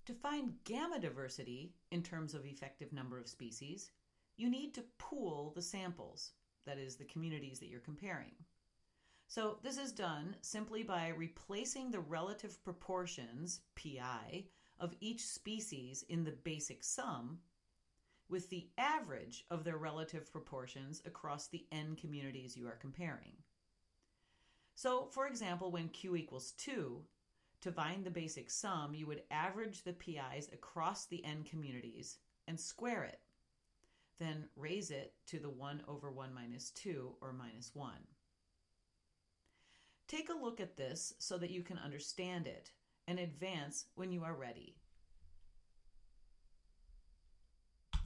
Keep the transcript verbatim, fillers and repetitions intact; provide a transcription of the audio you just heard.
To find gamma diversity in terms of effective number of species, you need to pool the samples, that is, the communities that you're comparing. So this is done simply by replacing the relative proportions, pi, of each species in the basic sum with the average of their relative proportions across the n communities you are comparing. So, for example, when q equals two, to find the basic sum, you would average the pi's across the n communities and square it. Then raise it to the one over one minus two, or minus one. Take a look at this so that you can understand it and advance when you are ready.